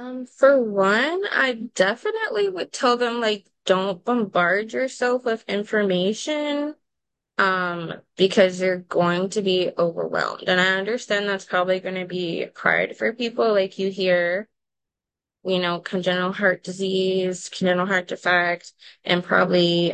For one, I definitely would tell them like don't bombard yourself with information, because you're going to be overwhelmed. And I understand that's probably going to be hard for people. Like you hear, congenital heart disease, congenital heart defect, and probably,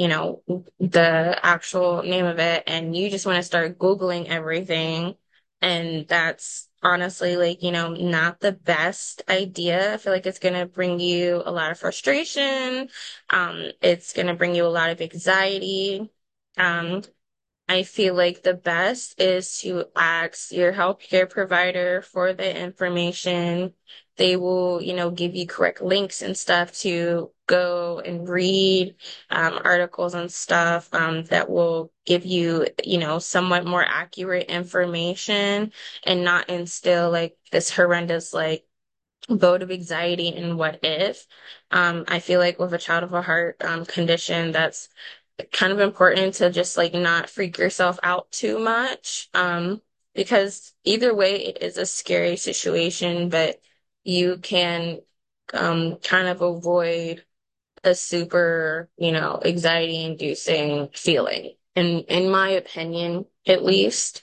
the actual name of it. And you just want to start Googling everything. And that's honestly like, not the best idea. I feel like it's going to bring you a lot of frustration. It's going to bring you a lot of anxiety. Um, I feel like the best is to ask your healthcare provider for the information. They will, give you correct links and stuff to go and read articles and stuff that will give you, somewhat more accurate information and not instill like this horrendous like boat of anxiety and what if. I feel like with a child of a heart condition, that's kind of important to just like not freak yourself out too much. Because either way, it is a scary situation, but you can kind of avoid a super, anxiety inducing feeling. In my opinion, at least.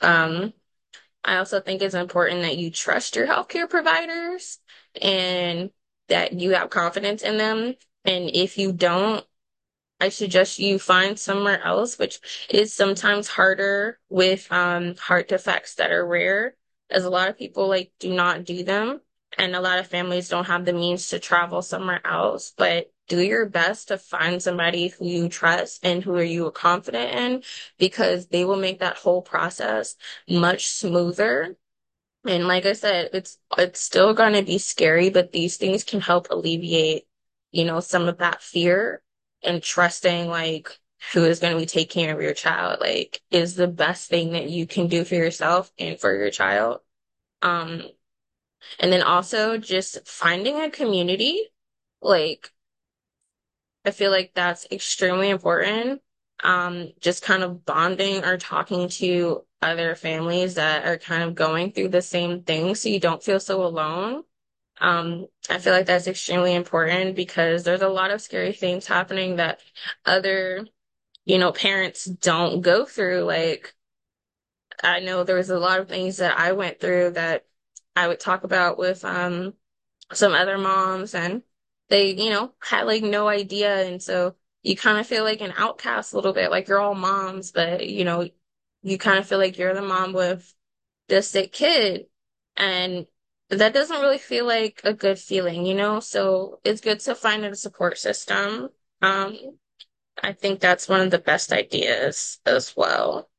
I also think it's important that you trust your healthcare providers and that you have confidence in them. And if you don't, I suggest you find somewhere else, which is sometimes harder with heart defects that are rare, as a lot of people like do not do them, and a lot of families don't have the means to travel somewhere else. But do your best to find somebody who you trust and who are you confident in, because they will make that whole process much smoother. And like I said, it's still going to be scary, but these things can help alleviate, some of that fear, and trusting like who is going to be taking care of your child, like is the best thing that you can do for yourself and for your child. Um, and then also just finding a community, like I feel like that's extremely important. Just kind of bonding or talking to other families that are kind of going through the same thing so you don't feel so alone. I feel like that's extremely important because there's a lot of scary things happening that other, parents don't go through. Like, I know there was a lot of things that I went through that I would talk about with, some other moms, and they, had like no idea. And so you kind of feel like an outcast a little bit, like you're all moms, but you kind of feel like you're the mom with the sick kid. And that doesn't really feel like a good feeling, So it's good to find a support system. I think that's one of the best ideas as well.